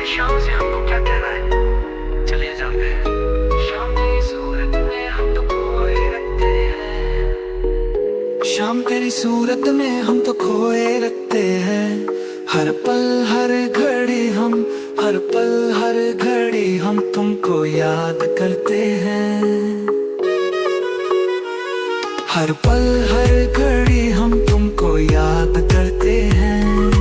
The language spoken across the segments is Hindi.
शाम से हमको क्या कहना है, चलिए जानते हैं। शाम तेरी सूरत में हम तो खोए रहते हैं। शाम तेरी सूरत में हम तो खोए रहते हैं। हर पल हर घड़ी हम, हर पल हर घड़ी हम तुमको याद करते हैं। हर पल हर घड़ी हम तुमको याद करते हैं।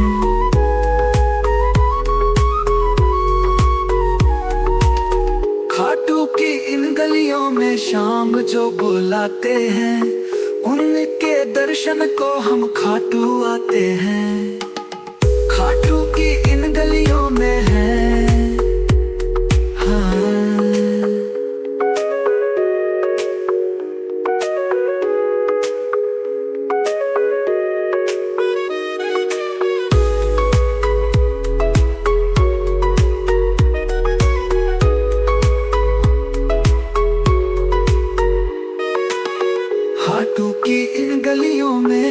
खाटू की इन गलियों में शाम जो बुलाते हैं, उनके दर्शन को हम खाटू आते हैं। खाटू की इन गलियों में है खाटू की इन गलियों में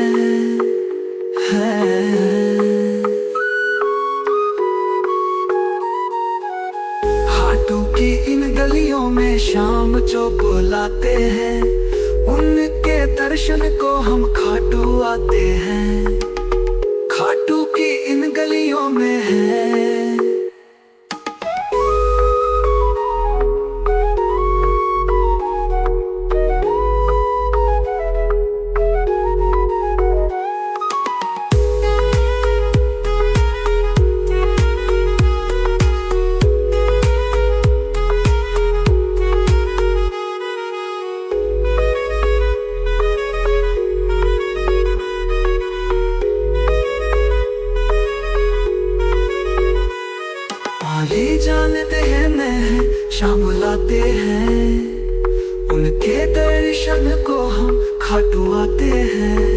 है। खाटू की इन गलियों में शाम जो बुलाते हैं, उनके दर्शन को हम खाटू आते हैं। खाटू की इन गलियों में है। माली जानते हैं मैं शाम बुलाते हैं, उनके दर्शन को हम खाटू आते हैं।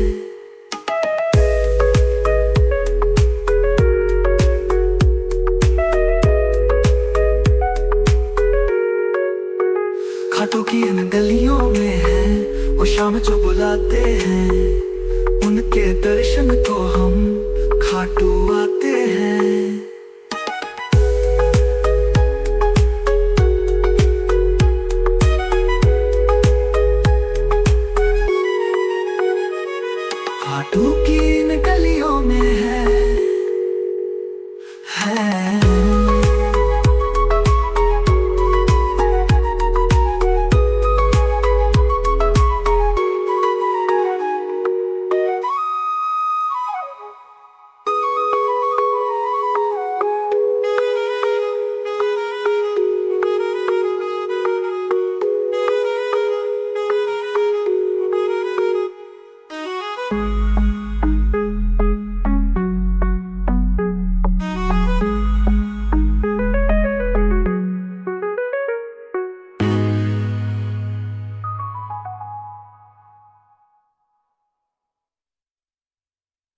खाटू की इन गलियों में है वो शाम जो बुलाते हैं, उनके दर्शन को हम खाटू आते हैं।